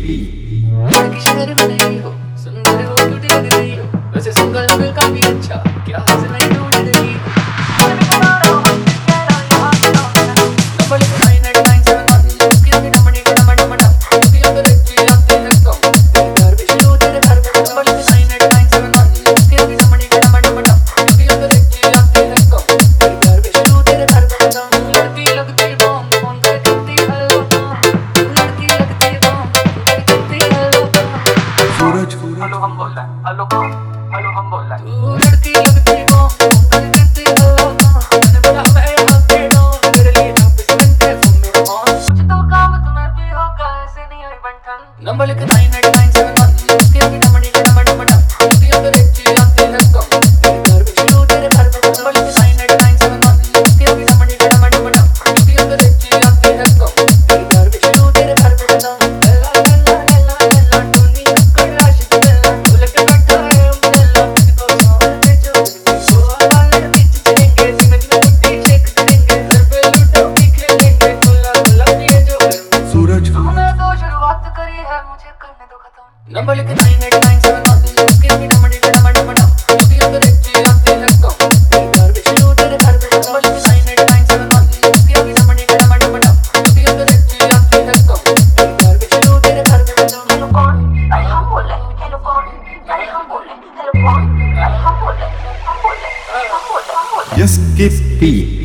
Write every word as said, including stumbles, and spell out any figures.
लड़की शहर में नहीं हो, सुंदर हो क्यूट लग रही हो, वैसे सिंगल फिर काफी अच्छा, क्या हंस नहीं ढूंढ रही हो। नंबर लिख nine eight nine seven one, उसकी अपनी डमडी का डमड डमडा, उसकी अगर अच्छी आती है कम, तेरे घर भी शुरू तेरे घर पे। नंबर लिख nine eight nine seven one, उसकी अपनी डमडी का डमड डमडा, उसकी अगर अच्छी आती है कम, तेरे घर भी शुरू तेरे घर पे। लड़की लगती बॉम्ब, फोन पे करती हेलो, लड़की लगती बॉम्ब, फोन पे करती हेलो। सूरज हेलो हम बोल रहे हैं, हेलो हेलो हम बोल रहे हैं। तू लड़की लगती बॉम्ब, फोन पे करती हेलो, मैंने बोला मैं यहाँ पे हूँ, तेरे लिए यहाँ पे सुनते फोन में फोन। कुछ तो काम तुम्हें भी होगा, ऐसे नहीं आई बंठन। नंबर लिख nine eight nine seven one, उसकी अपनी डमडी का डमड डमडा, उसकी अगर अच्छी आती है कम, तेरे घर भी शुरू तेरे घर पे। नंबर लिख nine eight nine seven one, उसकी अपनी डमडी का डमड डमडा, उसकी अगर अच्छी आती है कम, तेरे घर भी शुरू तेरे घर पे। हेला हेला हेला हेला टोनी कर आशिक हेला, ढोल के बैठा है अम्ब्रेला, किसको सवाल पे जो गोवा वाले बीच चलेंगे, सिमट में कुट्टी शेक करेंगे, सर पे लूडो भी खेलेंगे, खुला खुला पिए जो घर में। सूरज हमने तो शुरुआत करी है, मुझे करने दो खत्म। नंबर लिख nine eight nine seven one, उसकी अपनी डमडी का डमड डमडा, उसकी अगर अच्छी आती है कम, तेरे घर भी शुरू तेरे घर पे। नंबर लिख nine eight nine seven one, उसकी अपनी डमडी का डमड डमडा, उसकी अगर अच्छी आती है कम, तेरे घर भी शुरू तेरे घर पे। हेलो कौन? अरे हम बोल रहे हैं। हेलो कौन? अरे हम बोल रहे हैं। हेलो कौन? अरे हम बोल रहे हैं। हम बोल रहे हैं। हम बोल रहे हैं। हम बोल रहे हैं। यस के पी